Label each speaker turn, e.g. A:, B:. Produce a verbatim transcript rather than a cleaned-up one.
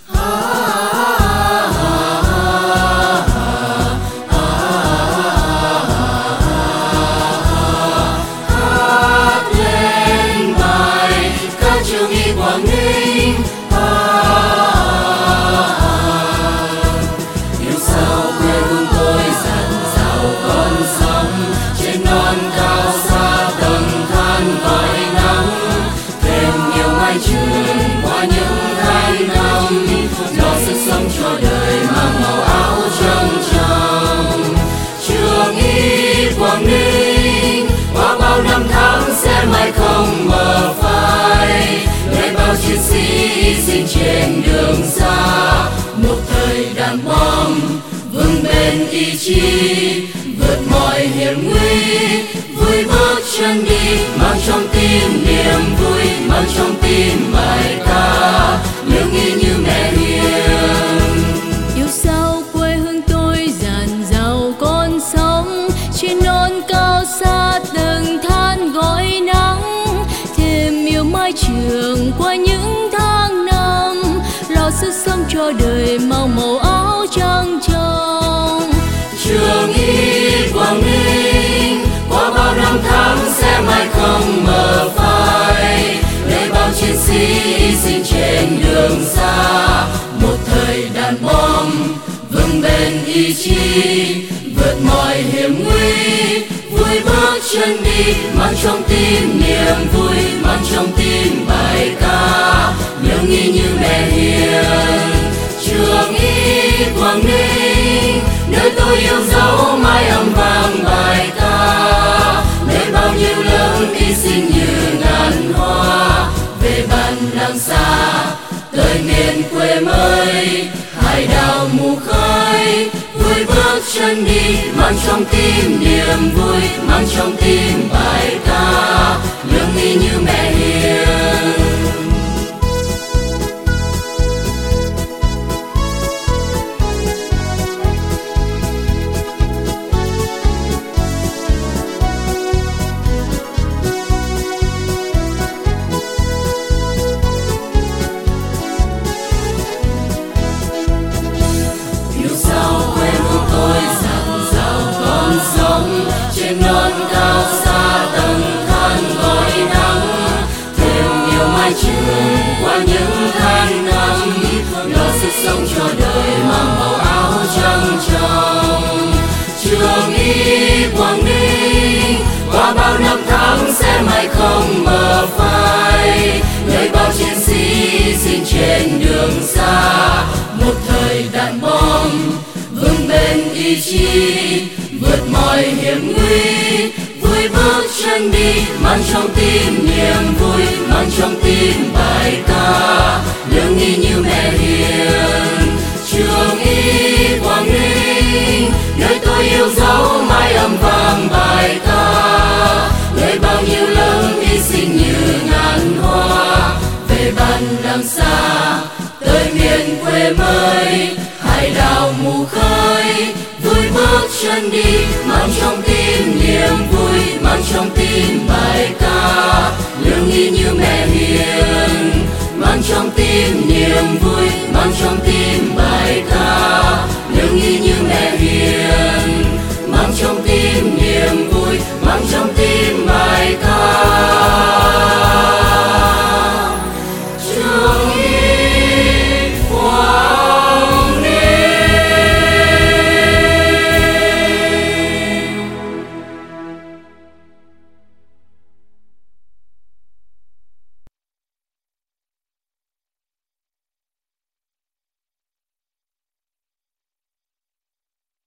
A: Hát lên bài ca trường y Quảng Ninh. Yêu sao quê hương tôi dạt dào con sóng, trên non cao xa tầng than gọi nắng. Thêm nhiều mai trường qua những tháng năm, lo sức sống cho đời mang màu áo trăng tròn. Trường y Quảng Ninh qua bao năm tháng sẽ mãi không mờ phai, để bao chiến sĩ hy sinh trên đường xa. Một thời đạn bom vững bền ý chí, vượt mọi hiểm nguy, vui bước chân đi, mang trong tim niềm vui, mang trong tim bài ca nhớ nghĩ như mẹ hiền.
B: Yêu sao quê hương tôi dạt dào con sóng, trên non cao xa từng than gọi nắng. Thêm yêu mái trường qua những tháng năm, lo sức sống cho đời mang màu áo trăng trong.
A: Trường y Quảng Ninh qua bao năm tháng sẽ mãi không mờ phai, để bao chiến sĩ hy sinh trên đường xa. Một thời đạn bom vững bền ý chí, vượt mọi hiểm nguy, vui bước chân đi, mang trong tim niềm vui, mang trong tim bài ca nhớ nghĩ như mẹ hiền. Trường y Quảng Ninh nơi tôi yêu dấu mãi âm vang bài ca, nơi bao nhiêu lớn hy sinh như ngàn hoa. Về bản làng xa tới miền quê mới, hải đảo mù khơi, vui bước chân đi, mang trong tim niềm vui, mang trong tim bài ca nhớ nghĩ như mẹ hiền. Trên non cao xa tầng than gọi nắng, thêm nhiều mai trường qua những tháng năm, lo sức sống cho đời mang màu áo trăng trong. Trường y Quảng Ninh qua bao năm tháng sẽ mãi không mờ phai, nơi bao chiến sĩ hy sinh trên đường xa. Một thời đạn bom vững bền ý chí, vượt mọi hiểm nguy, vui bước chân đi, mang trong tim niềm vui, mang trong tim bài ca nhớ nghĩ như mẹ hiền. Trường y Quảng Ninh nơi tôi yêu dấu mãi âm vang bài ca, nơi bao nhiêu lớn hy sinh như ngàn hoa. Về bản làng xa tới miền quê mới, hải đảo mù khơi, vui bước chân đi, mang trong tim niềm vui, mang trong tim bài ca nhớ nghĩ như mẹ hiền. Mang trong tim niềm vui, mang trong tim bài ca nhớ nghĩ như mẹ hiền. Mang trong tim niềm vui, mang trong